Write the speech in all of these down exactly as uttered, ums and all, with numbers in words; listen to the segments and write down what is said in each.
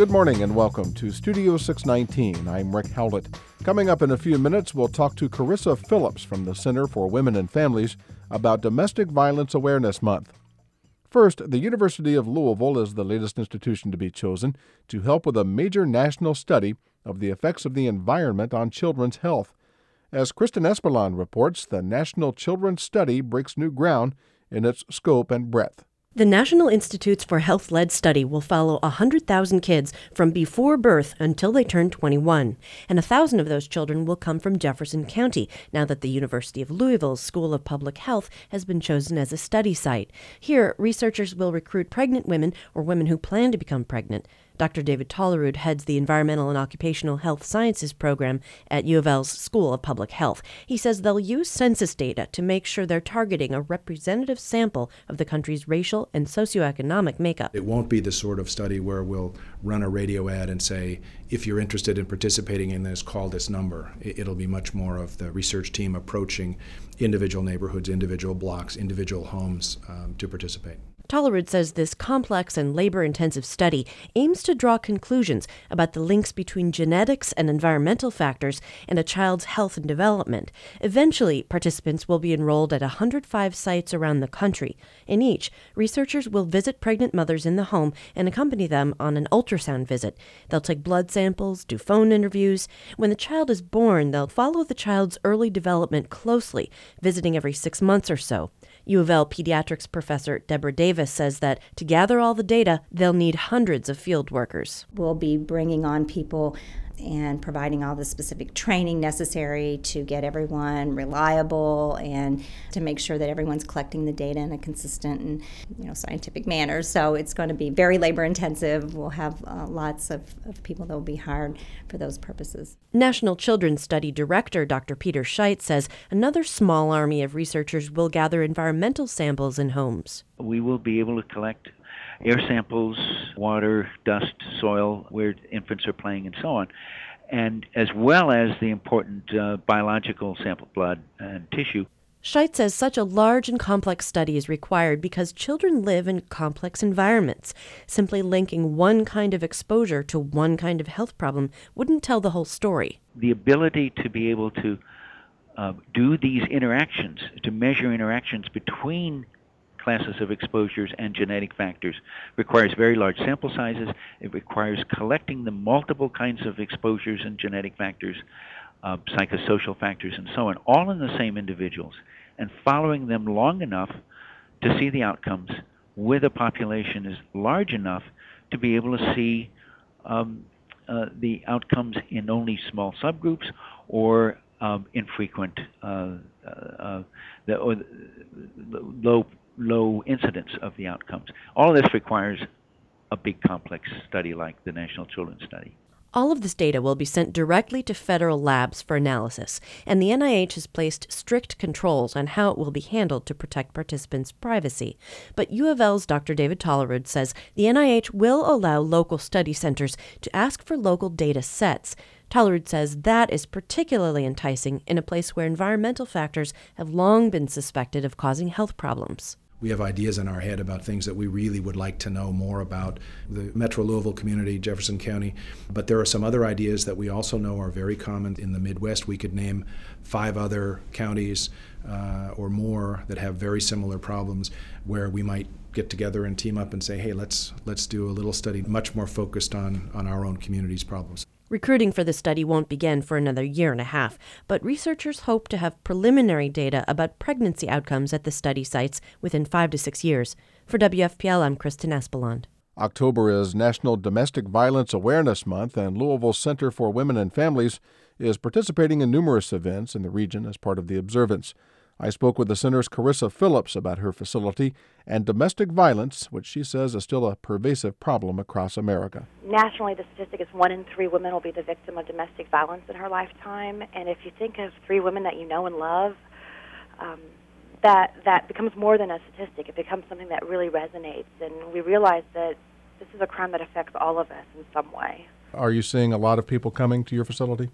Good morning and welcome to Studio six nineteen. I'm Rick Howlett. Coming up in a few minutes, we'll talk to Carissa Phillips from the Center for Women and Families about Domestic Violence Awareness Month. First, the University of Louisville is the latest institution to be chosen to help with a major national study of the effects of the environment on children's health. As Kristen Espelon reports, the National Children's Study breaks new ground in its scope and breadth. The National Institutes for Health-led study will follow one hundred thousand kids from before birth until they turn twenty-one, and one thousand of those children will come from Jefferson County, now that the University of Louisville's School of Public Health has been chosen as a study site. Here, researchers will recruit pregnant women or women who plan to become pregnant. Doctor David Tollerud heads the Environmental and Occupational Health Sciences program at U of L's School of Public Health. He says they'll use census data to make sure they're targeting a representative sample of the country's racial and socioeconomic makeup. It won't be the sort of study where we'll run a radio ad and say, if you're interested in participating in this, call this number. It'll be much more of the research team approaching individual neighborhoods, individual blocks, individual homes um, to participate. Tollerud says this complex and labor-intensive study aims to draw conclusions about the links between genetics and environmental factors and a child's health and development. Eventually, participants will be enrolled at one hundred five sites around the country. In each, researchers will visit pregnant mothers in the home and accompany them on an ultrasound visit. They'll take blood samples, do phone interviews. When the child is born, they'll follow the child's early development closely, visiting every six months or so. U of L pediatrics professor Deborah Davis says that to gather all the data, they'll need hundreds of field workers. We'll be bringing on people and providing all the specific training necessary to get everyone reliable and to make sure that everyone's collecting the data in a consistent and you know scientific manner. So it's going to be very labor intensive. We'll have uh, lots of, of people that will be hired for those purposes. National Children's Study Director Doctor Peter Scheit says another small army of researchers will gather environmental samples in homes. We will be able to collect air samples, water, dust, soil, where infants are playing, and so on, and as well as the important uh, biological sample, blood and tissue. Scheit says such a large and complex study is required because children live in complex environments. Simply linking one kind of exposure to one kind of health problem wouldn't tell the whole story. The ability to be able to uh, do these interactions, to measure interactions between classes of exposures and genetic factors, requires very large sample sizes. It requires collecting the multiple kinds of exposures and genetic factors, uh, psychosocial factors, and so on, all in the same individuals, and following them long enough to see the outcomes with a population is large enough to be able to see um, uh, the outcomes in only small subgroups or um, infrequent, uh, uh, the, or the low low incidence of the outcomes. All of this requires a big complex study like the National Children's Study. All of this data will be sent directly to federal labs for analysis, and the N I H has placed strict controls on how it will be handled to protect participants' privacy. But U of L's Doctor David Tollerud says the N I H will allow local study centers to ask for local data sets. Tollerud says that is particularly enticing in a place where environmental factors have long been suspected of causing health problems. We have ideas in our head about things that we really would like to know more about the Metro Louisville community, Jefferson County, but there are some other ideas that we also know are very common in the Midwest. We could name five other counties uh, or more that have very similar problems where we might get together and team up and say, hey, let's let's do a little study much more focused on, on our own community's problems. Recruiting for the study won't begin for another year and a half, but researchers hope to have preliminary data about pregnancy outcomes at the study sites within five to six years. For W F P L, I'm Kristen Espelon. October is National Domestic Violence Awareness Month, and Louisville Center for Women and Families is participating in numerous events in the region as part of the observance. I spoke with the center's Carissa Phillips about her facility and domestic violence, which she says is still a pervasive problem across America. Nationally, the statistic is one in three women will be the victim of domestic violence in her lifetime. And if you think of three women that you know and love, um, that that becomes more than a statistic. It becomes something that really resonates. And we realize that this is a crime that affects all of us in some way. Are you seeing a lot of people coming to your facility?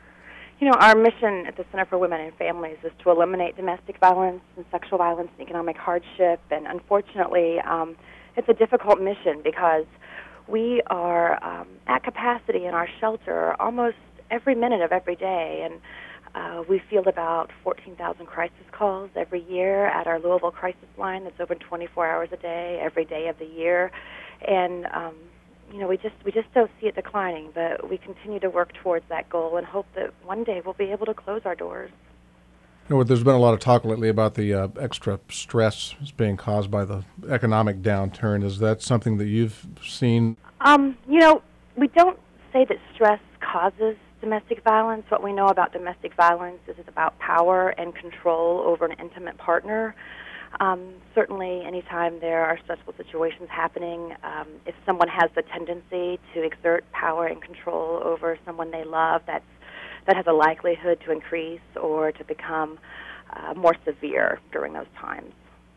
You know, our mission at the Center for Women and Families is to eliminate domestic violence and sexual violence and economic hardship. And unfortunately, um, it's a difficult mission because we are um, at capacity in our shelter almost every minute of every day, and uh, we field about fourteen thousand crisis calls every year at our Louisville crisis line that's open twenty-four hours a day, every day of the year. And um, you know, we just we just don't see it declining, but we continue to work towards that goal and hope that one day we'll be able to close our doors. You know, there's been a lot of talk lately about the uh, extra stress being caused by the economic downturn. Is that something that you've seen? Um, you know, we don't say that stress causes domestic violence. What we know about domestic violence is it's about power and control over an intimate partner. Um, certainly, anytime there are stressful situations happening, um, if someone has the tendency to exert power and control over someone they love, that's that has a likelihood to increase or to become uh, more severe during those times.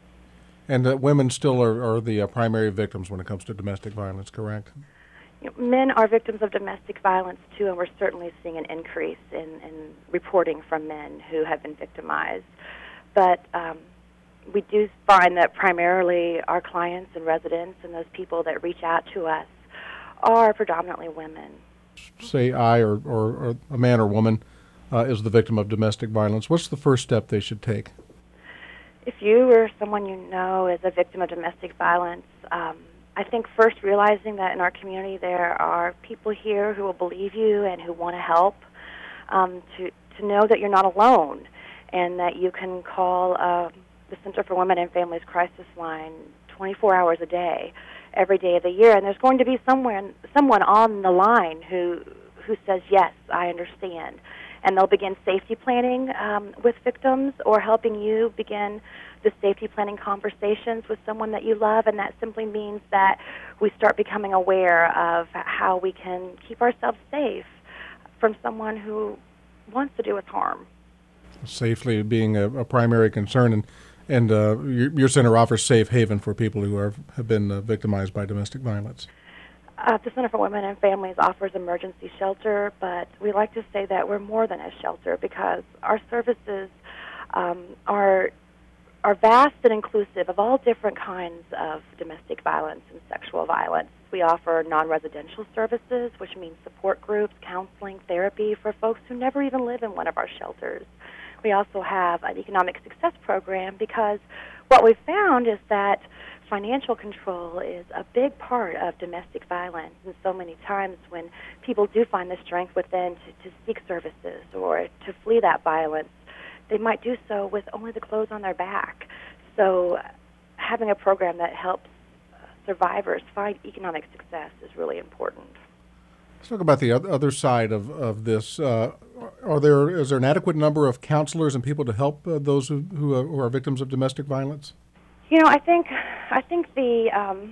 And uh, women still are, are the uh, primary victims when it comes to domestic violence, correct? You know, men are victims of domestic violence, too, and we're certainly seeing an increase in, in reporting from men who have been victimized. But um, we do find that primarily our clients and residents and those people that reach out to us are predominantly women. Say I or, or, or a man or woman uh, is the victim of domestic violence. What's the first step they should take? If you or someone you know is a victim of domestic violence, um, I think first realizing that in our community there are people here who will believe you and who want to help, um, to, to know that you're not alone and that you can call uh, the Center for Women and Families Crisis Line twenty-four hours a day, every day of the year, and there's going to be someone someone on the line who who says, yes, I understand. And they'll begin safety planning um, with victims or helping you begin the safety planning conversations with someone that you love, and that simply means that we start becoming aware of how we can keep ourselves safe from someone who wants to do us harm. Safely being a, a primary concern, and And uh, your, your center offers safe haven for people who are, have been uh, victimized by domestic violence. Uh, the Center for Women and Families offers emergency shelter, but we like to say that we're more than a shelter because our services um, are are vast and inclusive of all different kinds of domestic violence and sexual violence. We offer non-residential services, which means support groups, counseling, therapy for folks who never even live in one of our shelters. We also have an economic success program because what we've found is that financial control is a big part of domestic violence, and so many times when people do find the strength within to, to seek services or to flee that violence, they might do so with only the clothes on their back. So having a program that helps survivors find economic success is really important. Let's talk about the other side of, of this. Uh, are there is there an adequate number of counselors and people to help uh, those who who are, who are victims of domestic violence? You know, I think I think the um,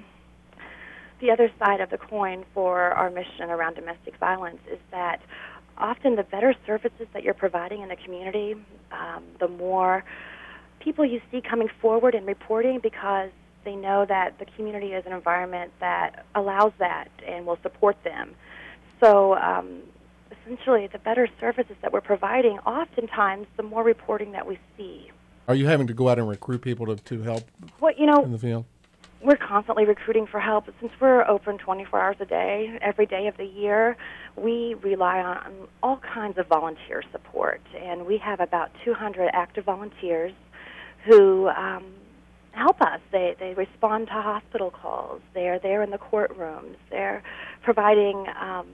the other side of the coin for our mission around domestic violence is that often the better services that you're providing in the community, um, the more people you see coming forward and reporting because they know that the community is an environment that allows that and will support them. So um, essentially, the better services that we're providing, oftentimes, the more reporting that we see. Are you having to go out and recruit people to, to help well, you know, in the field? We're constantly recruiting for help. Since we're open twenty-four hours a day, every day of the year, we rely on all kinds of volunteer support. And we have about two hundred active volunteers who um, help us. They, they respond to hospital calls. They're there in the courtrooms. They're providing um,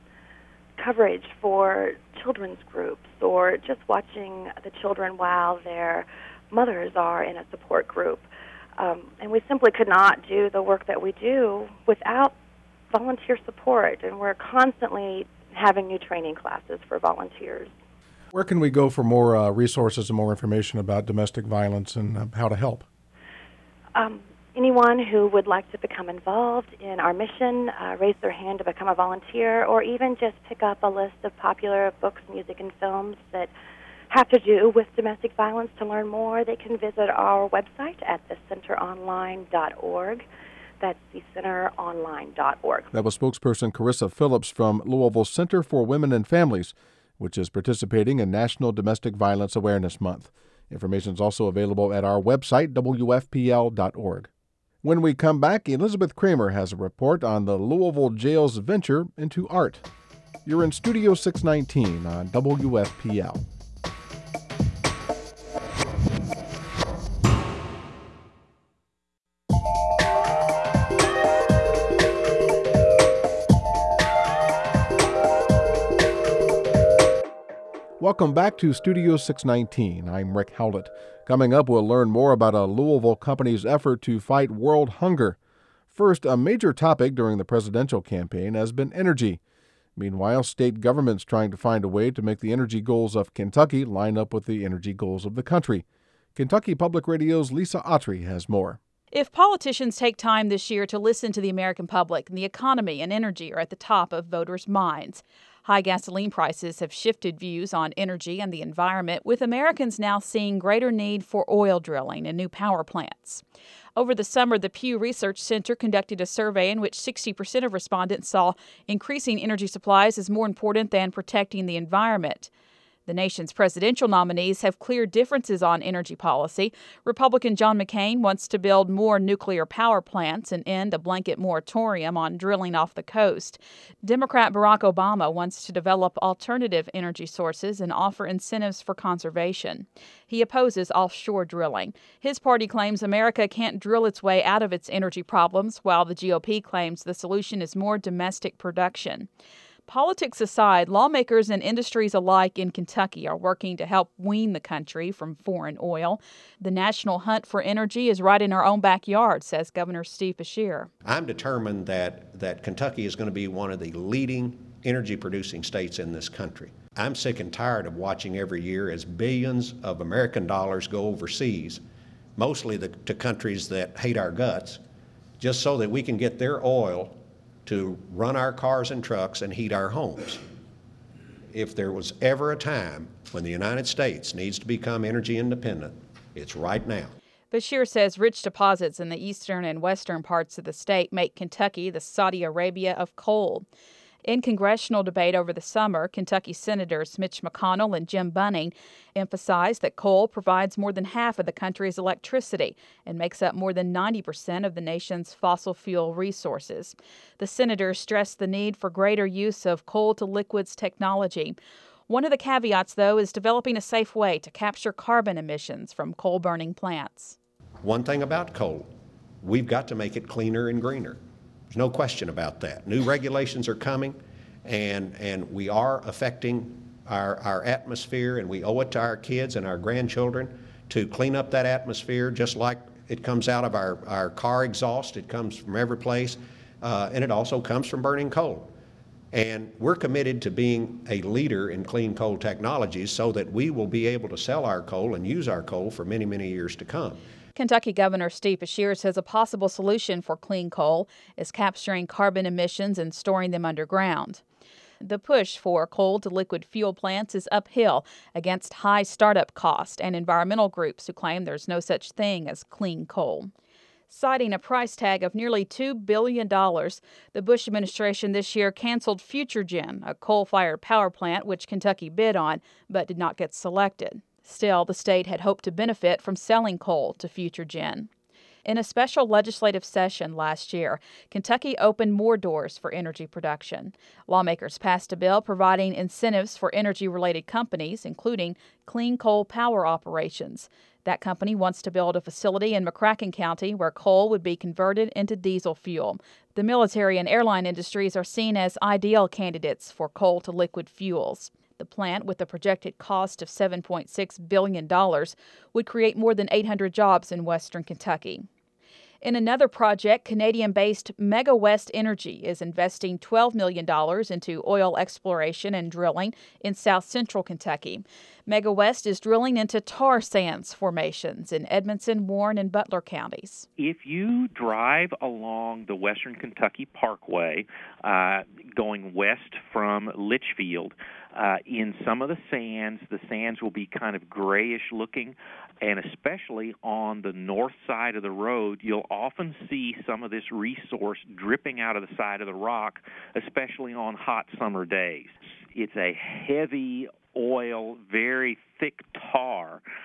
coverage for children's groups or just watching the children while their mothers are in a support group. Um, and we simply could not do the work that we do without volunteer support, and we're constantly having new training classes for volunteers. Where can we go for more uh, resources and more information about domestic violence and uh, how to help? Um, anyone who would like to become involved in our mission, uh, raise their hand to become a volunteer, or even just pick up a list of popular books, music, and films that have to do with domestic violence to learn more, they can visit our website at the center online dot org. That's the center online dot org. That was spokesperson Carissa Phillips from Louisville Center for Women and Families, which is participating in National Domestic Violence Awareness Month. Information is also available at our website, W F P L dot org. When we come back, Elizabeth Kramer has a report on the Louisville Jail's venture into art. You're in Studio six nineteen on W F P L. Welcome back to Studio six nineteen. I'm Rick Howlett. Coming up, we'll learn more about a Louisville company's effort to fight world hunger. First, a major topic during the presidential campaign has been energy. Meanwhile, state government's trying to find a way to make the energy goals of Kentucky line up with the energy goals of the country. Kentucky Public Radio's Lisa Autry has more. If politicians take time this year to listen to the American public, the economy and energy are at the top of voters' minds. High gasoline prices have shifted views on energy and the environment, with Americans now seeing greater need for oil drilling and new power plants. Over the summer, the Pew Research Center conducted a survey in which sixty percent of respondents saw increasing energy supplies as more important than protecting the environment. The nation's presidential nominees have clear differences on energy policy. Republican John McCain wants to build more nuclear power plants and end a blanket moratorium on drilling off the coast. Democrat Barack Obama wants to develop alternative energy sources and offer incentives for conservation. He opposes offshore drilling. His party claims America can't drill its way out of its energy problems, while the G O P claims the solution is more domestic production. Politics aside, lawmakers and industries alike in Kentucky are working to help wean the country from foreign oil. The national hunt for energy is right in our own backyard, says Governor Steve Beshear. I'm determined that, that Kentucky is going to be one of the leading energy-producing states in this country. I'm sick and tired of watching every year as billions of American dollars go overseas, mostly the, to countries that hate our guts, just so that we can get their oil to run our cars and trucks and heat our homes. If there was ever a time when the United States needs to become energy independent, it's right now. Beshear says rich deposits in the eastern and western parts of the state make Kentucky the Saudi Arabia of coal. In congressional debate over the summer, Kentucky Senators Mitch McConnell and Jim Bunning emphasized that coal provides more than half of the country's electricity and makes up more than ninety percent of the nation's fossil fuel resources. The senators stressed the need for greater use of coal-to-liquids technology. One of the caveats, though, is developing a safe way to capture carbon emissions from coal-burning plants. One thing about coal, we've got to make it cleaner and greener. There's no question about that. New regulations are coming, and, and we are affecting our, our atmosphere, and we owe it to our kids and our grandchildren to clean up that atmosphere, just like it comes out of our, our car exhaust. It comes from every place, uh, and it also comes from burning coal. And we're committed to being a leader in clean coal technologies so that we will be able to sell our coal and use our coal for many, many years to come. Kentucky Governor Steve Beshear says a possible solution for clean coal is capturing carbon emissions and storing them underground. The push for coal-to-liquid fuel plants is uphill against high startup costs and environmental groups who claim there's no such thing as clean coal. Citing a price tag of nearly two billion dollars, the Bush administration this year canceled FutureGen, a coal-fired power plant which Kentucky bid on but did not get selected. Still, the state had hoped to benefit from selling coal to FutureGen. In a special legislative session last year, Kentucky opened more doors for energy production. Lawmakers passed a bill providing incentives for energy-related companies, including clean coal power operations. That company wants to build a facility in McCracken County where coal would be converted into diesel fuel. The military and airline industries are seen as ideal candidates for coal-to-liquid fuels. The plant, with a projected cost of seven point six billion dollars, would create more than eight hundred jobs in western Kentucky. In another project, Canadian-based Mega West Energy is investing twelve million dollars into oil exploration and drilling in south-central Kentucky. Mega West is drilling into tar sands formations in Edmonson, Warren, and Butler counties. If you drive along the Western Kentucky Parkway, uh, going west from Litchfield, uh, in some of the sands, the sands will be kind of grayish looking, and especially on the north side of the road, you'll often see some of this resource dripping out of the side of the rock, especially on hot summer days. It's a heavy oil, very thick tar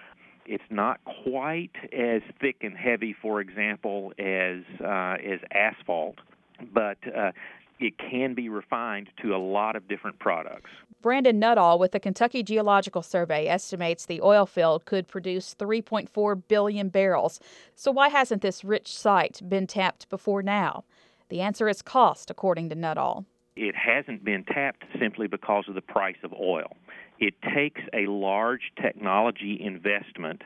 It's not quite as thick and heavy, for example, as uh, as asphalt, but uh, it can be refined to a lot of different products. Brandon Nuttall with the Kentucky Geological Survey estimates the oil field could produce three point four billion barrels. So why hasn't this rich site been tapped before now? The answer is cost, according to Nuttall. It hasn't been tapped simply because of the price of oil. It takes a large technology investment,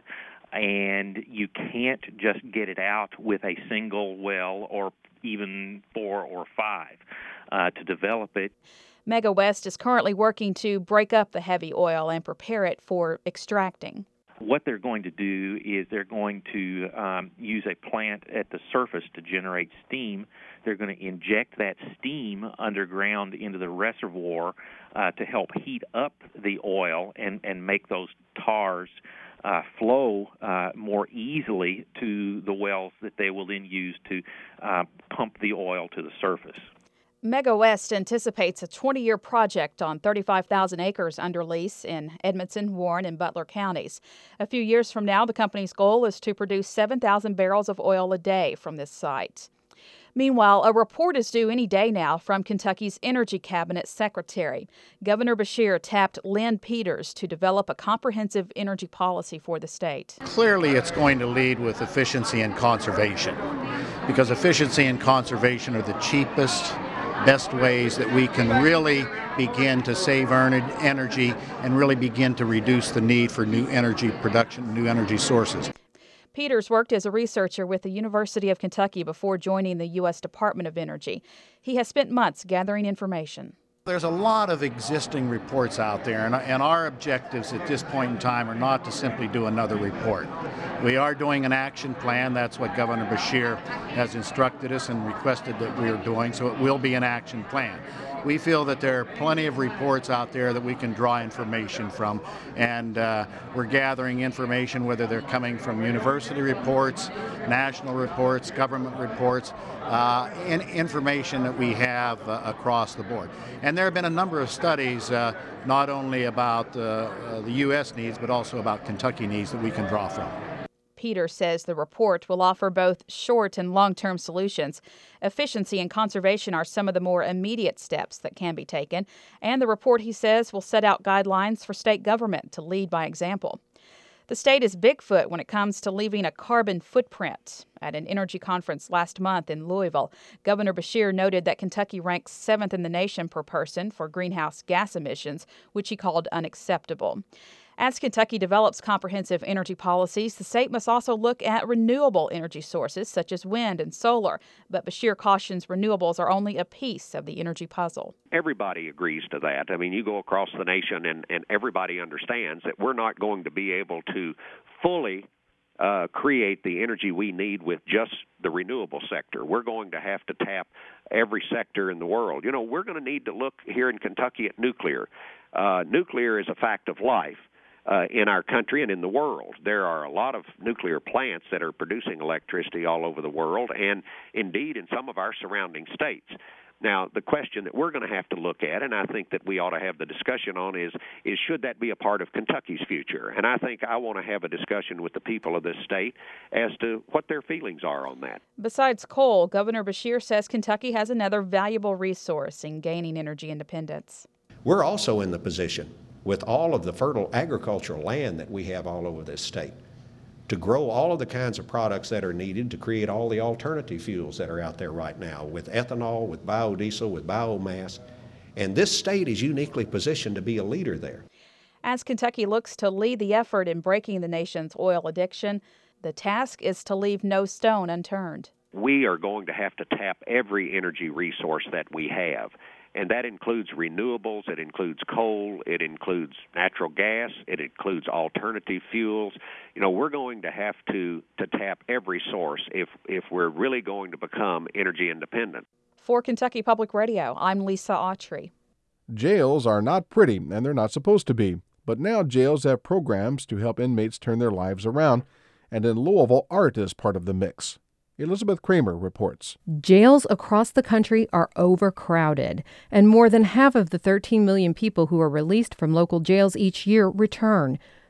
and you can't just get it out with a single well or even four or five uh, to develop it. Mega West is currently working to break up the heavy oil and prepare it for extracting. What they're going to do is they're going to um, use a plant at the surface to generate steam. They're going to inject that steam underground into the reservoir uh, to help heat up the oil and, and make those tars uh, flow uh, more easily to the wells that they will then use to uh, pump the oil to the surface. Mega West anticipates a twenty-year project on thirty-five thousand acres under lease in Edmonson, Warren, and Butler counties. A few years from now, the company's goal is to produce seven thousand barrels of oil a day from this site. Meanwhile, a report is due any day now from Kentucky's Energy Cabinet Secretary. Governor Beshear tapped Lynn Peters to develop a comprehensive energy policy for the state. Clearly, it's going to lead with efficiency and conservation, because efficiency and conservation are the cheapest, best ways that we can really begin to save energy and really begin to reduce the need for new energy production, new energy sources. Peters worked as a researcher with the University of Kentucky before joining the U S Department of Energy. He has spent months gathering information. There's a lot of existing reports out there, and, and our objectives at this point in time are not to simply do another report. We are doing an action plan. That's what Governor Beshear has instructed us and requested that we are doing, so it will be an action plan. We feel that there are plenty of reports out there that we can draw information from, and uh, we're gathering information, whether they're coming from university reports, national reports, government reports, uh, and information that we have uh, across the board. And there have been a number of studies, uh, not only about uh, uh, the U S needs, but also about Kentucky needs that we can draw from. Peters says the report will offer both short and long-term solutions. Efficiency and conservation are some of the more immediate steps that can be taken, and the report, he says, will set out guidelines for state government to lead by example. The state is Bigfoot when it comes to leaving a carbon footprint. At an energy conference last month in Louisville, Governor Beshear noted that Kentucky ranks seventh in the nation per person for greenhouse gas emissions, which he called unacceptable. As Kentucky develops comprehensive energy policies, the state must also look at renewable energy sources such as wind and solar. But Beshear cautions renewables are only a piece of the energy puzzle. Everybody agrees to that. I mean, you go across the nation and, and everybody understands that we're not going to be able to fully uh, create the energy we need with just the renewable sector. We're going to have to tap every sector in the world. You know, we're going to need to look here in Kentucky at nuclear. Uh, nuclear is a fact of life. Uh, in our country and in the world. There are a lot of nuclear plants that are producing electricity all over the world, and indeed in some of our surrounding states. Now, the question that we're going to have to look at, and I think that we ought to have the discussion on, is, is should that be a part of Kentucky's future? And I think I want to have a discussion with the people of this state as to what their feelings are on that. Besides coal, Governor Beshear says Kentucky has another valuable resource in gaining energy independence. We're also in the position, with all of the fertile agricultural land that we have all over this state, to grow all of the kinds of products that are needed to create all the alternative fuels that are out there right now, with ethanol, with biodiesel, with biomass. And this state is uniquely positioned to be a leader there. As Kentucky looks to lead the effort in breaking the nation's oil addiction, the task is to leave no stone unturned. We are going to have to tap every energy resource that we have. And that includes renewables, it includes coal, it includes natural gas, it includes alternative fuels. You know, we're going to have to, to tap every source if, if we're really going to become energy independent. For Kentucky Public Radio, I'm Lisa Autry. Jails are not pretty, and they're not supposed to be. But now jails have programs to help inmates turn their lives around, and in Louisville, art is part of the mix. Elizabeth Kramer reports. Jails across the country are overcrowded, and more than half of the thirteen million people who are released from local jails each year return.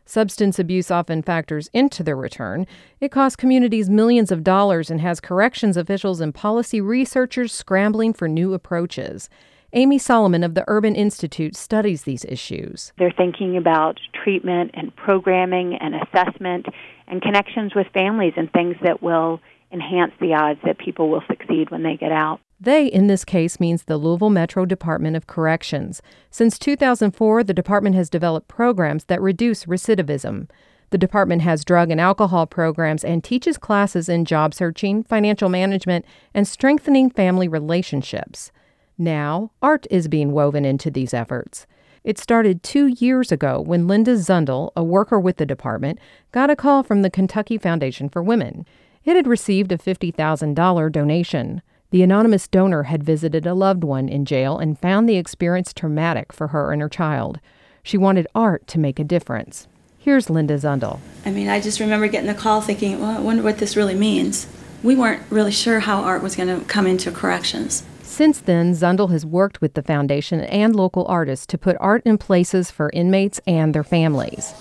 Substance abuse often factors into the return. It costs communities millions of dollars and has corrections officials and policy researchers scrambling for new approaches. Amy Solomon of the Urban Institute studies these issues. They're thinking about treatment and programming and assessment and connections with families and things that will enhance the odds that people will succeed when they get out. They, in this case, means the Louisville Metro Department of Corrections. Since two thousand four, the department has developed programs that reduce recidivism. The department has drug and alcohol programs and teaches classes in job searching, financial management, and strengthening family relationships. Now, art is being woven into these efforts. It started two years ago when Linda Zundel, a worker with the department, got a call from the Kentucky Foundation for Women. It had received a fifty thousand dollars donation. The anonymous donor had visited a loved one in jail and found the experience traumatic for her and her child. She wanted art to make a difference. Here's Linda Zundel. I mean, I just remember getting the call thinking, well, I wonder what this really means. We weren't really sure how art was going to come into corrections. Since then, Zundel has worked with the foundation and local artists to put art in places for inmates and their families.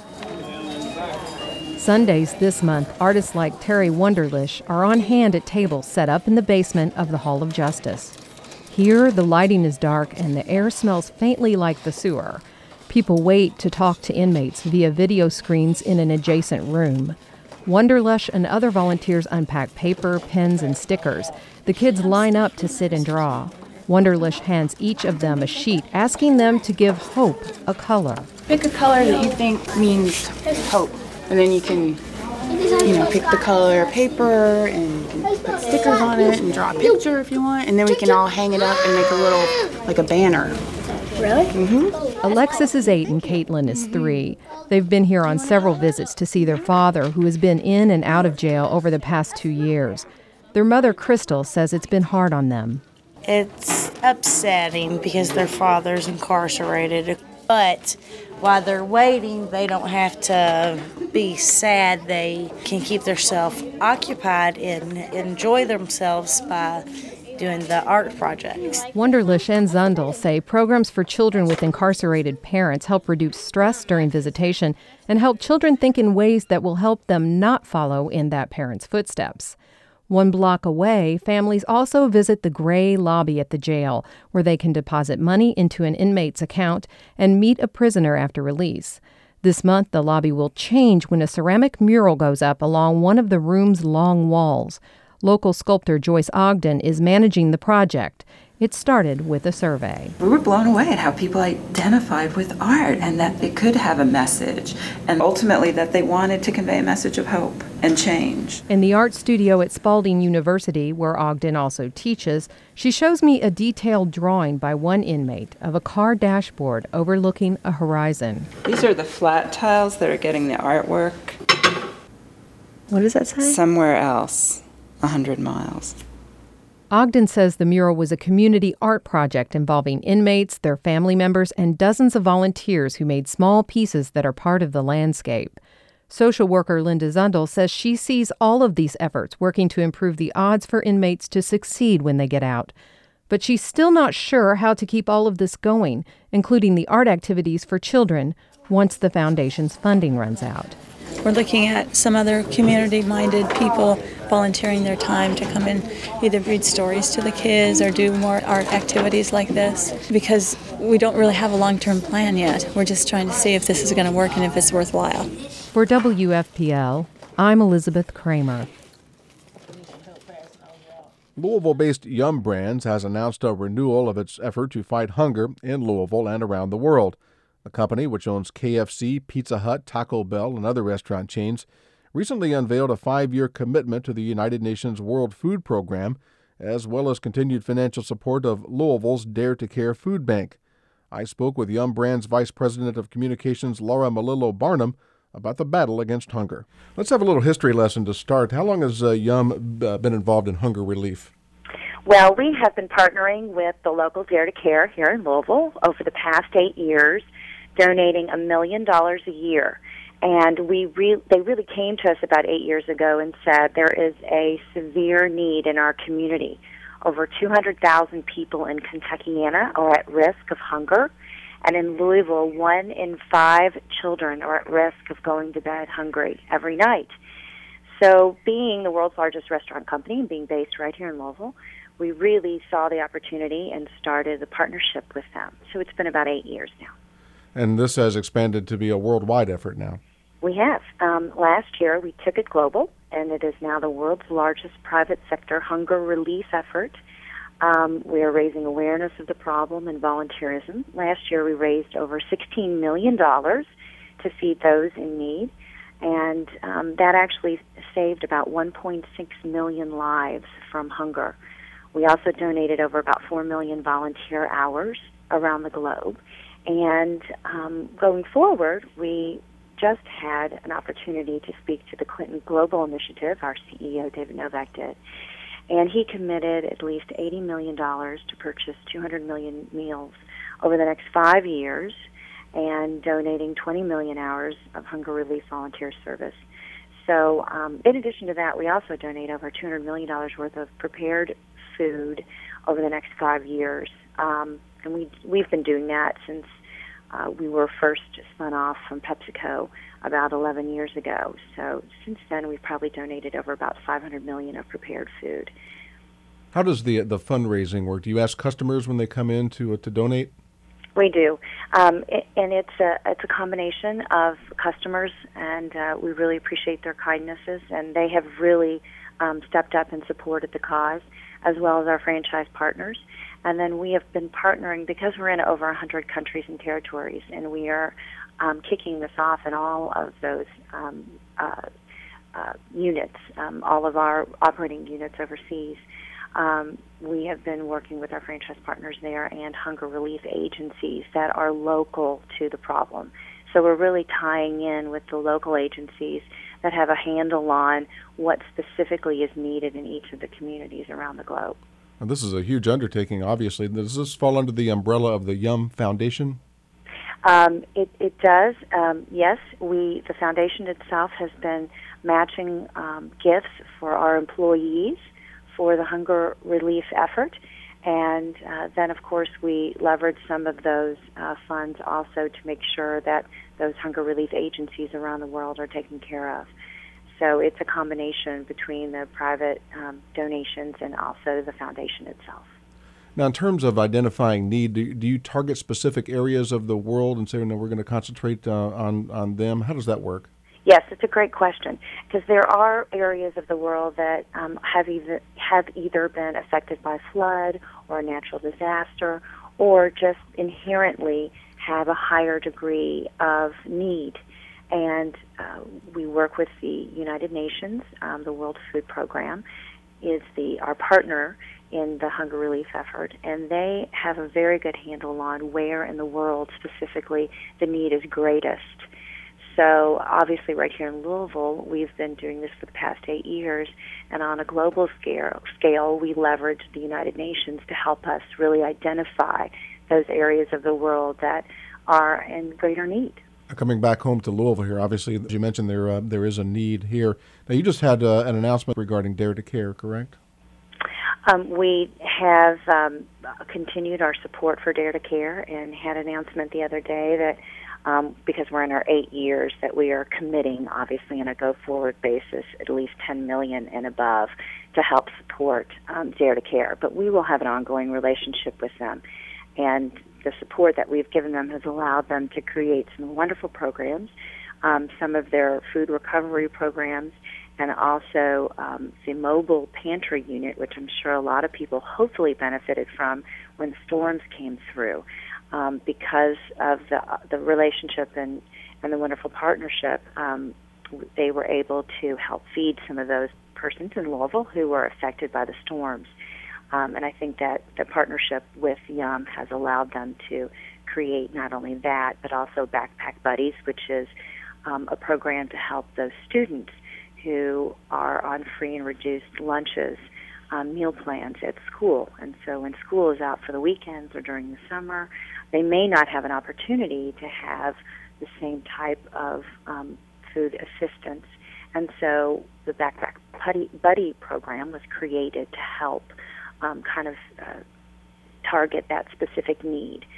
Sundays this month, artists like Terry Wunderlich are on hand at tables set up in the basement of the Hall of Justice. Here, the lighting is dark and the air smells faintly like the sewer. People wait to talk to inmates via video screens in an adjacent room. Wunderlich and other volunteers unpack paper, pens, and stickers. The kids line up to sit and draw. Wunderlich hands each of them a sheet, asking them to give hope a color. Pick a color that you think means hope. And then you can, you know, pick the color paper and put stickers on it and draw a picture if you want. And then we can all hang it up and make a little, like a banner. Really? Mm-hmm. Alexis is eight and Caitlin is three. They've been here on several visits to see their father, who has been in and out of jail over the past two years. Their mother, Crystal, says it's been hard on them. It's upsetting because their father's incarcerated. But while they're waiting, they don't have to be sad. They can keep themselves occupied and enjoy themselves by doing the art projects. Wunderlich and Zundel say programs for children with incarcerated parents help reduce stress during visitation and help children think in ways that will help them not follow in that parent's footsteps. One block away, families also visit the gray lobby at the jail, where they can deposit money into an inmate's account and meet a prisoner after release. This month, the lobby will change when a ceramic mural goes up along one of the room's long walls. Local sculptor Joyce Ogden is managing the project. It started with a survey. We were blown away at how people identified with art and that it could have a message, and ultimately that they wanted to convey a message of hope and change. In the art studio at Spalding University, where Ogden also teaches, she shows me a detailed drawing by one inmate of a car dashboard overlooking a horizon. These are the flat tiles that are getting the artwork. What does that say? Somewhere else, a hundred miles. Ogden says the mural was a community art project involving inmates, their family members, and dozens of volunteers who made small pieces that are part of the landscape. Social worker Linda Zundel says she sees all of these efforts working to improve the odds for inmates to succeed when they get out. But she's still not sure how to keep all of this going, including the art activities for children, once the foundation's funding runs out. We're looking at some other community-minded people volunteering their time to come in, either read stories to the kids or do more art activities like this, because we don't really have a long-term plan yet. We're just trying to see if this is going to work and if it's worthwhile. For W F P L, I'm Elizabeth Kramer. Louisville-based Yum Brands has announced a renewal of its effort to fight hunger in Louisville and around the world. The company, which owns K F C, Pizza Hut, Taco Bell, and other restaurant chains, recently unveiled a five-year commitment to the United Nations World Food Program, as well as continued financial support of Louisville's Dare to Care food bank. I spoke with Yum Brands Vice President of Communications Laura Malillo Barnum about the battle against hunger. Let's have a little history lesson to start. How long has uh, Yum uh, been involved in hunger relief? Well, we have been partnering with the local Dare to Care here in Louisville over the past eight years, donating a million dollars a year. And we re- they really came to us about eight years ago and said there is a severe need in our community. Over two hundred thousand people in Kentuckiana are at risk of hunger, And in Louisville, one in five children are at risk of going to bed hungry every night. So being the world's largest restaurant company and being based right here in Louisville, we really saw the opportunity and started a partnership with them. So it's been about eight years now. And this has expanded to be a worldwide effort now. We have. Um, last year, we took it global, and it is now the world's largest private sector hunger relief effort. Um, we are raising awareness of the problem and volunteerism. Last year, we raised over sixteen million dollars to feed those in need, and um, that actually saved about one point six million lives from hunger. We also donated over about four million volunteer hours around the globe. And um, going forward, we just had an opportunity to speak to the Clinton Global Initiative, our C E O, David Novak, did. And he committed at least eighty million dollars to purchase two hundred million meals over the next five years and donating twenty million hours of hunger relief volunteer service. So um, in addition to that, we also donate over two hundred million dollars worth of prepared food over the next five years. Um, and we, we've been doing that since uh, we were first spun off from PepsiCo about eleven years ago. So since then, we've probably donated over about five hundred million dollars of prepared food. How does the the fundraising work? Do you ask customers when they come in to uh, to donate? We do, um, it, and it's a it's a combination of customers, and uh, we really appreciate their kindnesses, and they have really um, stepped up and supported the cause, as well as our franchise partners. And then we have been partnering because we're in over one hundred countries and territories, and we are um, kicking this off in all of those um, uh, uh, units, um, all of our operating units overseas. Um, we have been working with our franchise partners there and hunger relief agencies that are local to the problem. So we're really tying in with the local agencies that have a handle on what specifically is needed in each of the communities around the globe. Now, this is a huge undertaking, obviously. Does this fall under the umbrella of the Yum Foundation? Um, it, it does, um, yes. We, the foundation itself has been matching um, gifts for our employees for the hunger relief effort. And uh, then, of course, we leverage some of those uh, funds also to make sure that those hunger relief agencies around the world are taken care of. So it's a combination between the private um, donations and also the foundation itself. Now, in terms of identifying need, do, do you target specific areas of the world and say, no, we're going to concentrate uh, on, on them? How does that work? Yes, it's a great question, because there are areas of the world that um, have either have either been affected by flood or a natural disaster, or just inherently have a higher degree of need. And uh, we work with the United Nations. Um, the World Food Program is the our partner in the hunger relief effort, and they have a very good handle on where in the world specifically the need is greatest. So obviously right here in Louisville, we've been doing this for the past eight years, and on a global scale, scale we leverage the United Nations to help us really identify those areas of the world that are in greater need. Coming back home to Louisville here, obviously, as you mentioned, there uh, there is a need here. Now, you just had uh, an announcement regarding Dare to Care, correct? Um, we have um, continued our support for Dare to Care and had an announcement the other day that Um, because we're in our eight years, that we are committing, obviously, on a go-forward basis, at least ten million dollars and above to help support um, Dare to Care. But we will have an ongoing relationship with them, and the support that we've given them has allowed them to create some wonderful programs, um, some of their food recovery programs, and also um, the mobile pantry unit, which I'm sure a lot of people hopefully benefited from when storms came through. Um, because of the the relationship and, and the wonderful partnership, um, they were able to help feed some of those persons in Louisville who were affected by the storms. Um, and I think that the partnership with Yum has allowed them to create not only that, but also Backpack Buddies, which is um, a program to help those students who are on free and reduced lunches, um, meal plans at school. And so when school is out for the weekends or during the summer, they may not have an opportunity to have the same type of um, food assistance. And so the Backpack Buddy, Buddy program was created to help um, kind of uh, target that specific need.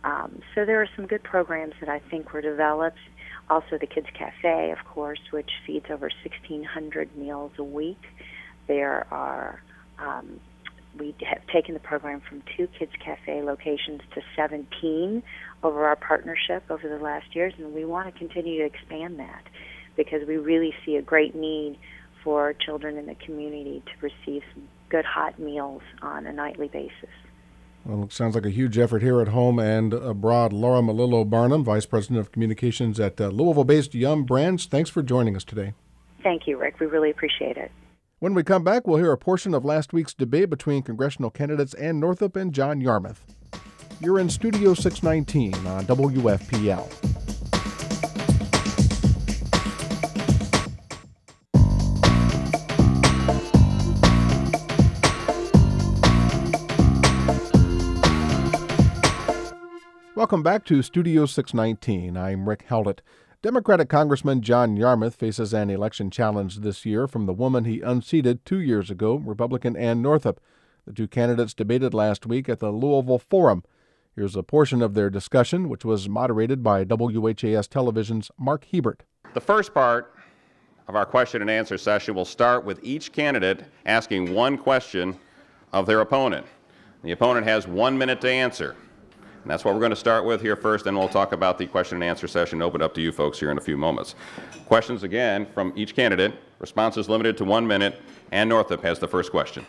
Um, so there are some good programs that I think were developed. Also the Kids Cafe, of course, which feeds over sixteen hundred meals a week. There are, um, we have taken the program from two Kids Cafe locations to seventeen over our partnership over the last years, and we want to continue to expand that because we really see a great need for children in the community to receive some good hot meals on a nightly basis. Well, it sounds like a huge effort here at home and abroad. Laura Melillo Barnum, Vice President of Communications at uh, Louisville-based Yum Brands, thanks for joining us today. Thank you, Rick. We really appreciate it. When we come back, we'll hear a portion of last week's debate between congressional candidates Ann Northup and John Yarmuth. You're in Studio six nineteen on W F P L. Welcome back to Studio six nineteen. I'm Rick Howlett. Democratic Congressman John Yarmuth faces an election challenge this year from the woman he unseated two years ago, Republican Ann Northup. The two candidates debated last week at the Louisville Forum. Here's a portion of their discussion, which was moderated by W H A S Television's Mark Hebert. The first part of our question and answer session will start with each candidate asking one question of their opponent. The opponent has one minute to answer. And that's what we're going to start with here first, then we'll talk about the question and answer session, open up to you folks here in a few moments. Questions again from each candidate. Responses limited to one minute. Ann Northup has the first question.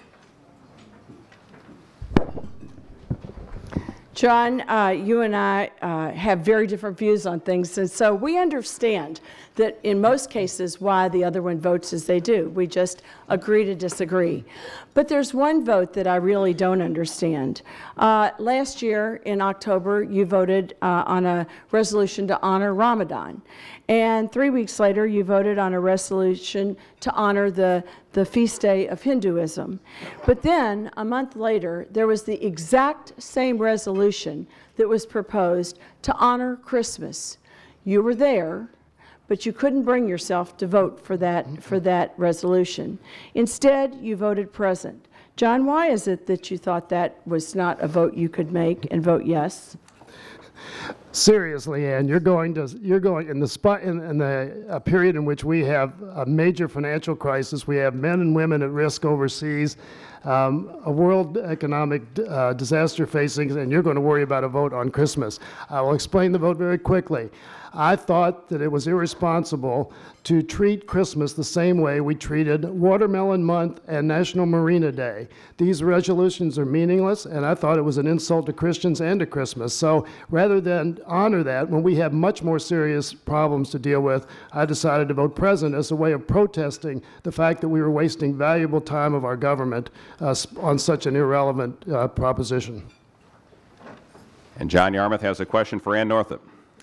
John, uh, you and I uh, have very different views on things, and so we understand that in most cases why the other one votes as they do. We just agree to disagree. But there's one vote that I really don't understand. Uh, last year in October, you voted uh, on a resolution to honor Ramadan. And three weeks later, you voted on a resolution to honor the, the feast day of Hinduism. But then, a month later, there was the exact same resolution that was proposed to honor Christmas. You were there, but you couldn't bring yourself to vote for that, for that resolution. Instead, you voted present. John, why is it that you thought that was not a vote you could make and vote yes? Seriously, Ann, you're going to you're going in the spot in, in the a period in which we have a major financial crisis. We have men and women at risk overseas, um, a world economic uh, disaster facing, and you're going to worry about a vote on Christmas. I will explain the vote very quickly. I thought that it was irresponsible to treat Christmas the same way we treated Watermelon Month and National Marina Day. These resolutions are meaningless, and I thought it was an insult to Christians and to Christmas. So rather than honor that, when we have much more serious problems to deal with, I decided to vote present as a way of protesting the fact that we were wasting valuable time of our government uh, on such an irrelevant uh, proposition. And John Yarmuth has a question for Ann Northup.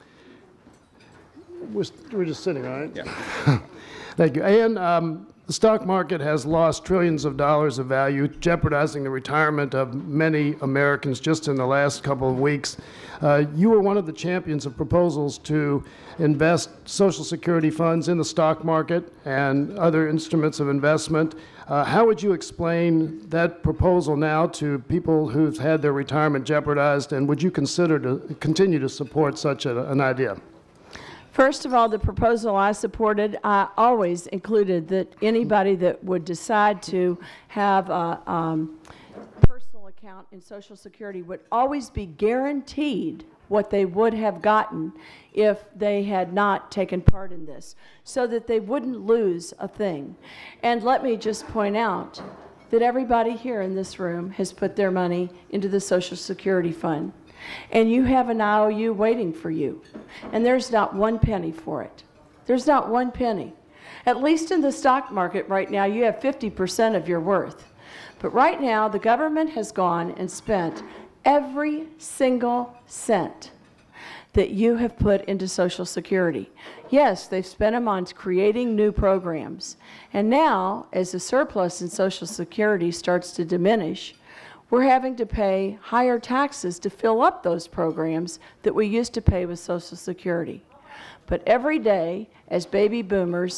We're, we're just sitting, all right? Yeah. Thank you. And um, the stock market has lost trillions of dollars of value, jeopardizing the retirement of many Americans just in the last couple of weeks. Uh, you were one of the champions of proposals to invest Social Security funds in the stock market and other instruments of investment. Uh, how would you explain that proposal now to people who've had their retirement jeopardized, and would you consider to continue to support such a, an idea? First of all, the proposal I supported, I always included that anybody that would decide to have a um, personal account in Social Security would always be guaranteed what they would have gotten if they had not taken part in this, so that they wouldn't lose a thing. And let me just point out that everybody here in this room has put their money into the Social Security Fund. And you have an I O U waiting for you. And there's not one penny for it. There's not one penny. At least in the stock market right now, you have fifty percent of your worth. But right now, the government has gone and spent every single cent that you have put into Social Security. Yes, they've spent them on creating new programs. And now, as the surplus in Social Security starts to diminish, we're having to pay higher taxes to fill up those programs that we used to pay with Social Security. But every day, as baby boomers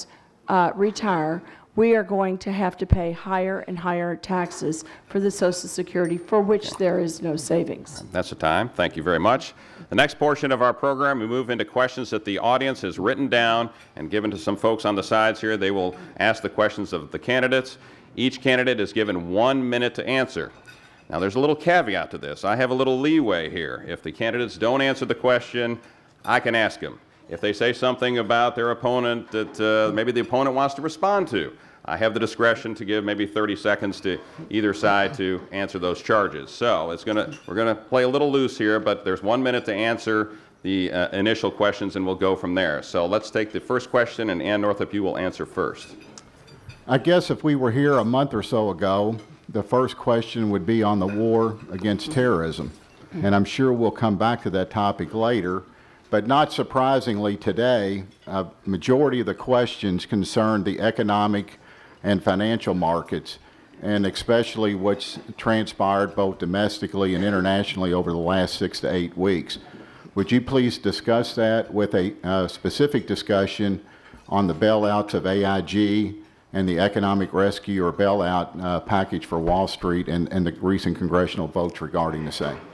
uh, retire, we are going to have to pay higher and higher taxes for the Social Security, for which there is no savings. That's the time. Thank you very much. The next portion of our program, we move into questions that the audience has written down and given to some folks on the sides here. They will ask the questions of the candidates. Each candidate is given one minute to answer. Now, there's a little caveat to this. I have a little leeway here. If the candidates don't answer the question, I can ask them. If they say something about their opponent that uh, maybe the opponent wants to respond to, I have the discretion to give maybe thirty seconds to either side to answer those charges. So it's gonna, we're going to play a little loose here, but there's one minute to answer the uh, initial questions, and we'll go from there. So let's take the first question, and Ann Northup, you will answer first. I guess if we were here a month or so ago, the first question would be on the war against terrorism. And I'm sure we'll come back to that topic later. But not surprisingly today, a majority of the questions concern the economic and financial markets, and especially what's transpired both domestically and internationally over the last six to eight weeks. Would you please discuss that with a uh, specific discussion on the bailouts of A I G and the economic rescue or bailout uh, package for Wall Street, and, and the recent congressional votes regarding the same?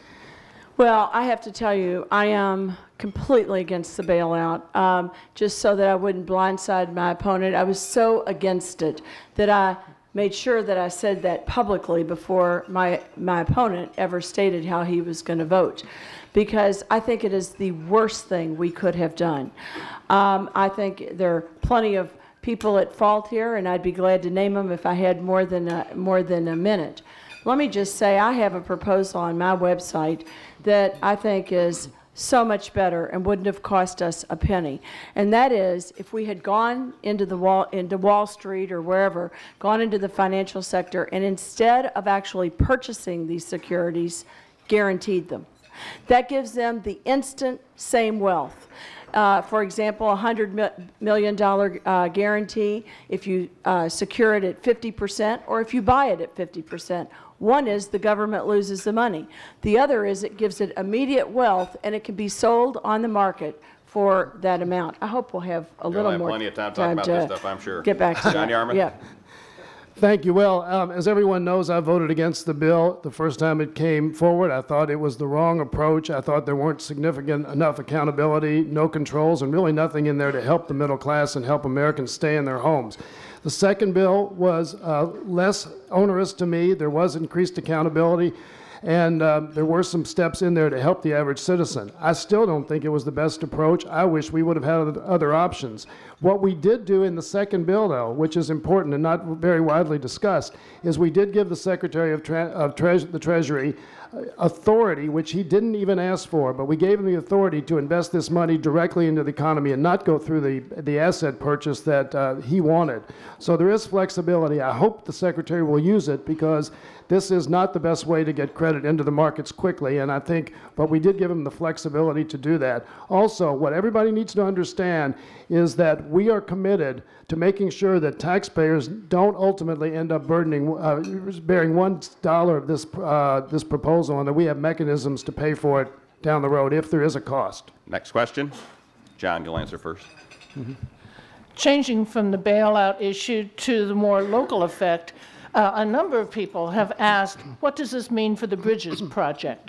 Well, I have to tell you, I am completely against the bailout, um, just so that I wouldn't blindside my opponent. I was so against it that I made sure that I said that publicly before my, my opponent ever stated how he was going to vote, because I think it is the worst thing we could have done. Um, I think there are plenty of people at fault here, and I'd be glad to name them if I had more than a, more than a minute. Let me just say I have a proposal on my website that I think is so much better and wouldn't have cost us a penny. And that is, if we had gone into the wall, into Wall Street or wherever, gone into the financial sector, and instead of actually purchasing these securities, guaranteed them. That gives them the instant same wealth. Uh, for example, a one hundred million dollar uh, guarantee if you uh, secure it at fifty percent or if you buy it at fifty percent. One is the government loses the money. The other is it gives it immediate wealth, and it can be sold on the market for that amount. I hope we'll have a You'll little have more plenty of time to talk about this stuff, I'm sure. Get back to John that. Yarmuth? Yeah. Thank you. Well, um, as everyone knows, I voted against the bill the first time it came forward. I thought it was the wrong approach. I thought there weren't significant enough accountability, no controls, and really nothing in there to help the middle class and help Americans stay in their homes. The second bill was uh, less onerous to me. There was increased accountability, and uh, there were some steps in there to help the average citizen. I still don't think it was the best approach. I wish we would have had other options. What we did do in the second bill, though, which is important and not very widely discussed, is we did give the Secretary of, Tre of Tre the Treasury authority, which he didn't even ask for, but we gave him the authority to invest this money directly into the economy and not go through the, the asset purchase that uh, he wanted. So there is flexibility. I hope the Secretary will use it, because this is not the best way to get credit into the markets quickly, and I think, but we did give him the flexibility to do that. Also, what everybody needs to understand is that we are committed to making sure that taxpayers don't ultimately end up burdening, uh, bearing one dollar of this, uh, this proposal, and that we have mechanisms to pay for it down the road if there is a cost. Next question. John, you'll answer first. Mm-hmm. Changing from the bailout issue to the more local effect, uh, a number of people have asked, what does this mean for the Bridges project?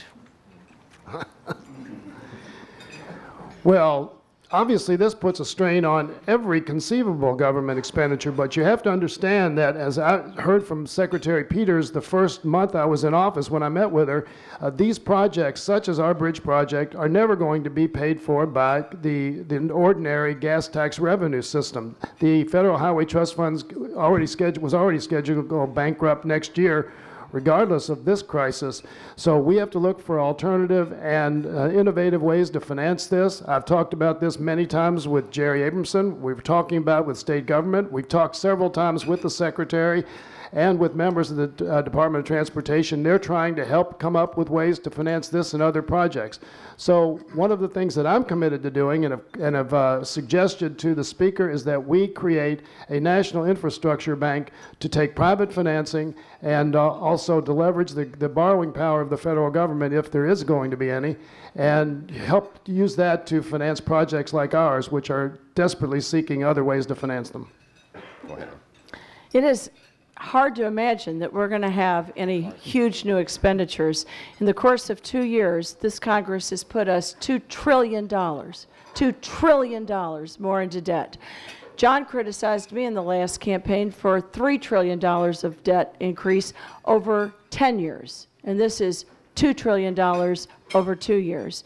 Well, obviously, this puts a strain on every conceivable government expenditure, but you have to understand that, as I heard from Secretary Peters the first month I was in office when I met with her, uh, these projects, such as our bridge project, are never going to be paid for by the, the ordinary gas tax revenue system. The Federal Highway Trust Funds already scheduled, was already scheduled to go bankrupt next year, regardless of this crisis. So we have to look for alternative and uh, innovative ways to finance this. I've talked about this many times with Jerry Abramson. We're talking about it with state government. We've talked several times with the Secretary and with members of the uh, Department of Transportation. They're trying to help come up with ways to finance this and other projects. So one of the things that I'm committed to doing and have, and have uh, suggested to the Speaker is that we create a national infrastructure bank to take private financing and uh, also to leverage the, the borrowing power of the federal government, if there is going to be any, and help use that to finance projects like ours, which are desperately seeking other ways to finance them. Go ahead. It is hard to imagine that we're going to have any huge new expenditures. In the course of two years, this Congress has put us two trillion dollars, two trillion dollars more into debt. John criticized me in the last campaign for three trillion dollars of debt increase over ten years, and this is two trillion dollars over two years.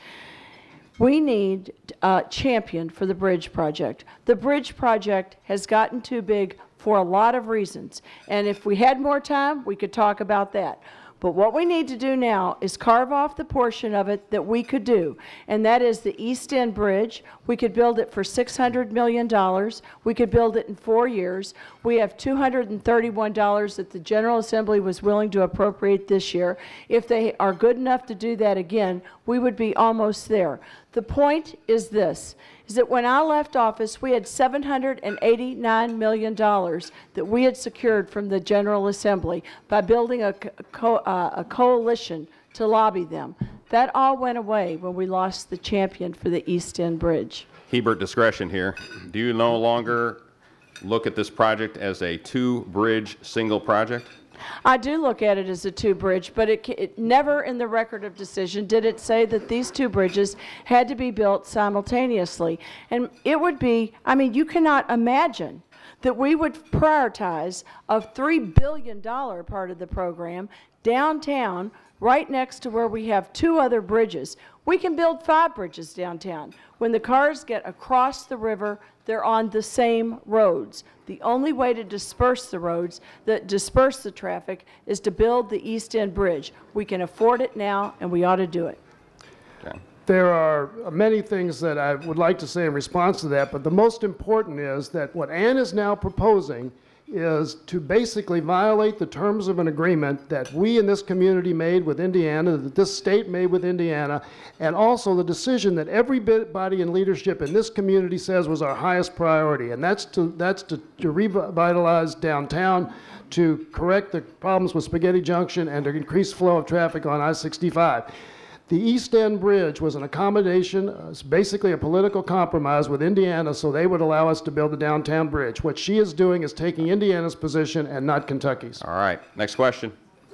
We need a champion for the bridge project. The bridge project has gotten too big for a lot of reasons, and if we had more time, we could talk about that. But what we need to do now is carve off the portion of it that we could do, and that is the East End Bridge. We could build it for six hundred million dollars. We could build it in four years. We have two hundred thirty-one dollars that the General Assembly was willing to appropriate this year. If they are good enough to do that again, we would be almost there. The point is this, is that when I left office, we had seven hundred eighty-nine million dollars that we had secured from the General Assembly by building a, co uh, a coalition to lobby them. That all went away when we lost the champion for the East End Bridge. Hebert, discretion here. Do you no longer look at this project as a two-bridge single project? I do look at it as a two-bridge, but it, it never in the record of decision did it say that these two bridges had to be built simultaneously. And it would be, I mean, you cannot imagine that we would prioritize a three billion dollar part of the program downtown right next to where we have two other bridges. We can build five bridges downtown. When the cars get across the river, they're on the same roads. The only way to disperse the roads, that disperse the traffic, is to build the East End Bridge. We can afford it now, and we ought to do it. Okay. There are many things that I would like to say in response to that, but the most important is that what Ann is now proposing is to basically violate the terms of an agreement that we in this community made with Indiana, that this state made with Indiana, and also the decision that everybody in leadership in this community says was our highest priority, and that's to, that's to, to revitalize downtown, to correct the problems with Spaghetti Junction, and to increase flow of traffic on I sixty-five. The East End Bridge was an accommodation, uh, it's basically a political compromise with Indiana so they would allow us to build the downtown bridge. What she is doing is taking Indiana's position and not Kentucky's. All right, next question.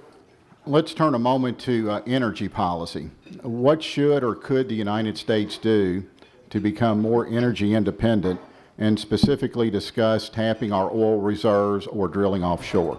Let's turn a moment to uh, energy policy. What should or could the United States do to become more energy independent, and specifically discuss tapping our oil reserves or drilling offshore?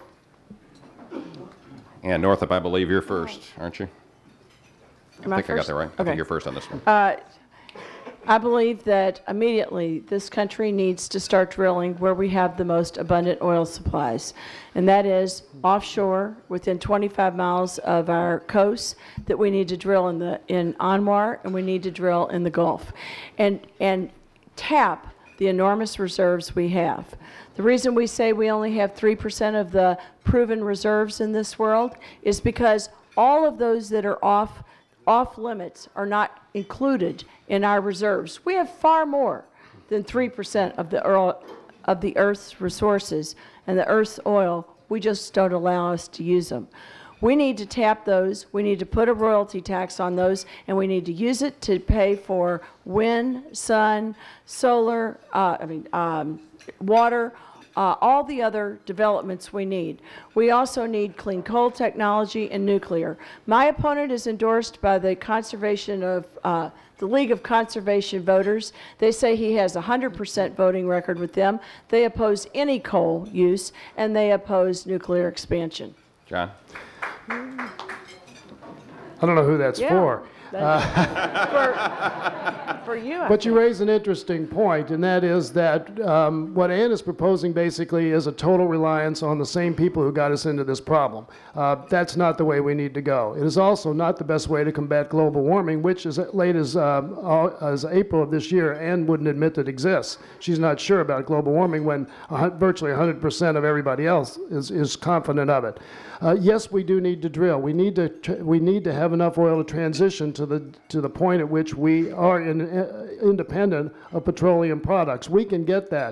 And Northup, I believe you're first, aren't you? Am I think I, I got that right. okay. I think you're first on this one. Uh, I believe that immediately this country needs to start drilling where we have the most abundant oil supplies, and that is offshore within twenty-five miles of our coast. That we need to drill in the in Anwar, and we need to drill in the Gulf, and and tap the enormous reserves we have. The reason we say we only have three percent of the proven reserves in this world is because all of those that are off off limits are not included in our reserves. We have far more than three percent of the oil, of the Earth's resources, and the Earth's oil, we just don't allow us to use them. We need to tap those, we need to put a royalty tax on those, and we need to use it to pay for wind, sun, solar, uh, I mean, um, water, Uh, all the other developments we need. We also need clean coal technology and nuclear. My opponent is endorsed by the conservation of uh, the League of Conservation Voters. They say he has a one hundred percent voting record with them. They oppose any coal use, and they oppose nuclear expansion. John? I don't know who that's yeah. for. Uh, for, for you, I But you think. raise an interesting point, and that is that um, what Ann is proposing basically is a total reliance on the same people who got us into this problem. Uh, that's not the way we need to go. It is also not the best way to combat global warming, which as late as, um, as April of this year, Ann wouldn't admit that exists. She's not sure about global warming when uh, virtually one hundred percent of everybody else is, is confident of it. Uh, yes, we do need to drill. We need to tr we need to have enough oil to transition to the to the point at which we are in, uh, independent of petroleum products. We can get that,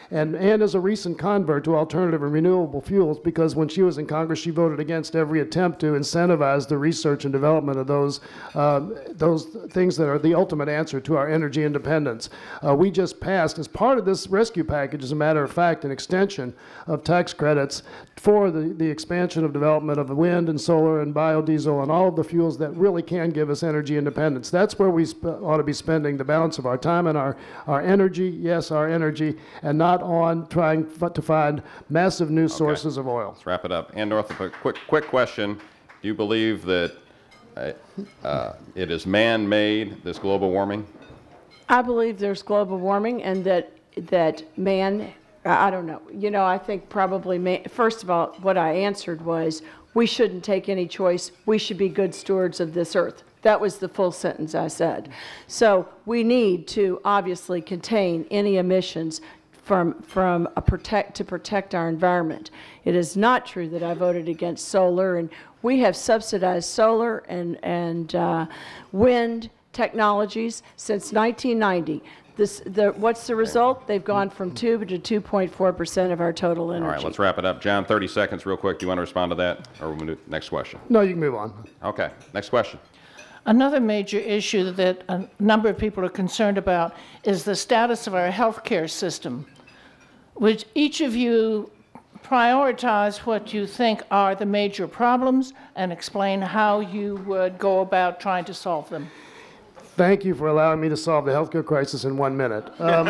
And Ann is a recent convert to alternative and renewable fuels because when she was in Congress, she voted against every attempt to incentivize the research and development of those, um, those things that are the ultimate answer to our energy independence. Uh, we just passed, as part of this rescue package, as a matter of fact, an extension of tax credits for the, the expansion of development of wind and solar and biodiesel and all of the fuels that really can give us energy independence. That's where we sp- ought to be spending the balance of our time and our, our energy, yes, our energy, and not on trying f- to find massive new Okay. sources of oil. Let's wrap it up. Ann Northup, a quick, quick question. Do you believe that uh, uh, it is man-made, this global warming? I believe there's global warming and that that man, I don't know, you know, I think probably, man, first of all, what I answered was we shouldn't take any choice. We should be good stewards of this earth. That was the full sentence I said. So we need to obviously contain any emissions from from a protect to protect our environment. It is not true that I voted against solar, and we have subsidized solar and and uh, wind technologies since nineteen ninety. This, the, what's the result? They've gone from two to two point four percent of our total energy. All right, let's wrap it up. John, thirty seconds real quick. Do you want to respond to that? Or we'll move, next question. No, you can move on. Okay, next question. Another major issue that a number of people are concerned about is the status of our healthcare system. Would each of you prioritize what you think are the major problems and explain how you would go about trying to solve them? Thank you for allowing me to solve the healthcare crisis in one minute. Um,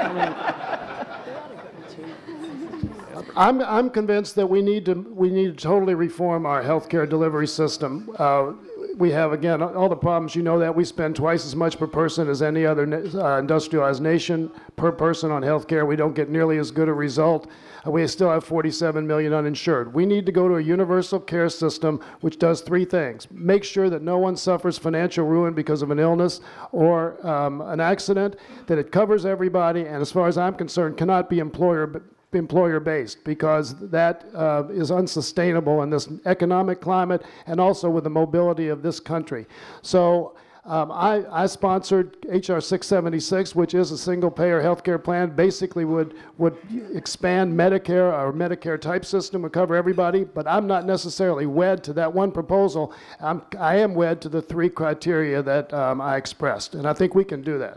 I'm, I'm convinced that we need to we need to totally reform our healthcare delivery system. Uh, we have, again, all the problems, you know that. We spend twice as much per person as any other uh, industrialized nation per person on healthcare. We don't get nearly as good a result. Uh, we still have forty-seven million uninsured. We need to go to a universal care system which does three things. Make sure that no one suffers financial ruin because of an illness or um, an accident, that it covers everybody, and as far as I'm concerned, cannot be employer employer-based, because that uh, is unsustainable in this economic climate and also with the mobility of this country. So um, I, I sponsored H R six seventy-six, which is a single-payer health care plan, basically would, would expand Medicare, our Medicare-type system, would cover everybody, but I'm not necessarily wed to that one proposal. I'm, I am wed to the three criteria that um, I expressed, and I think we can do that.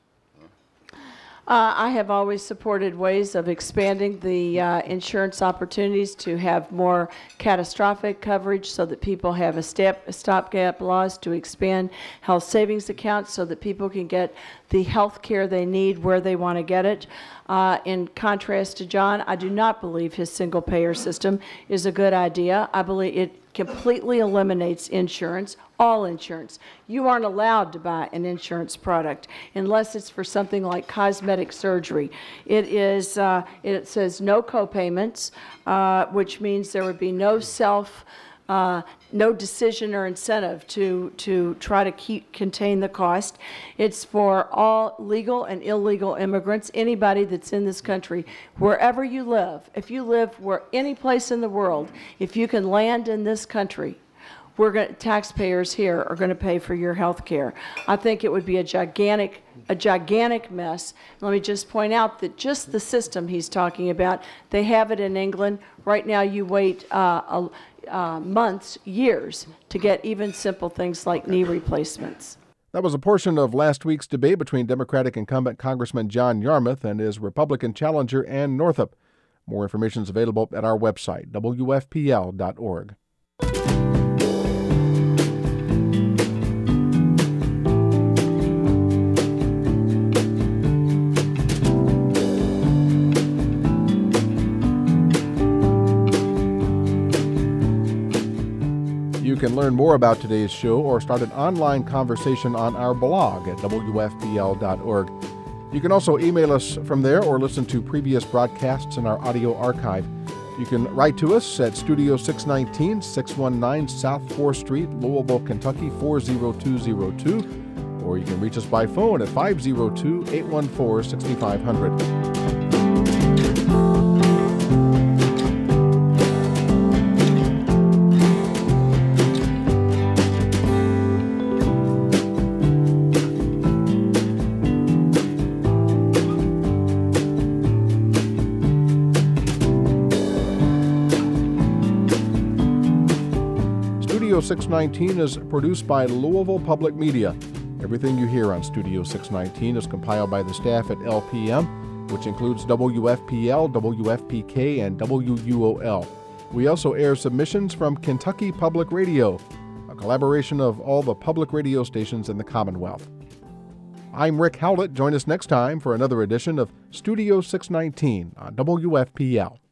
Uh, I have always supported ways of expanding the uh, insurance opportunities to have more catastrophic coverage so that people have a, step, a stopgap laws to expand health savings accounts so that people can get the health care they need where they want to get it. Uh, in contrast to John, I do not believe his single-payer system is a good idea. I believe it completely eliminates insurance, all insurance. You aren't allowed to buy an insurance product unless it's for something like cosmetic surgery. It is, uh, it says no copayments, uh, which means there would be no self Uh, no decision or incentive to, to try to keep contain the cost. It's for all legal and illegal immigrants, anybody that's in this country, wherever you live. If you live where any place in the world, if you can land in this country, we're going taxpayers here are going to pay for your health care. I think it would be a gigantic, a gigantic mess. Let me just point out that just the system he's talking about, they have it in England. Right now you wait uh, a, uh, months, years to get even simple things like knee replacements. That was a portion of last week's debate between Democratic incumbent Congressman John Yarmuth and his Republican challenger Ann Northup. More information is available at our website, W F P L dot org. You can learn more about today's show or start an online conversation on our blog at W F P L dot org. You can also email us from there or listen to previous broadcasts in our audio archive. You can write to us at Studio six nineteen, six one nine South fourth Street, Louisville, Kentucky four zero two zero two, or you can reach us by phone at five zero two, eight one four, six five zero zero. Studio six nineteen is produced by Louisville Public Media. Everything you hear on Studio six nineteen is compiled by the staff at L P M, which includes W F P L, W F P K, and W U O L. We also air submissions from Kentucky Public Radio, a collaboration of all the public radio stations in the Commonwealth. I'm Rick Howlett. Join us next time for another edition of Studio six nineteen on W F P L.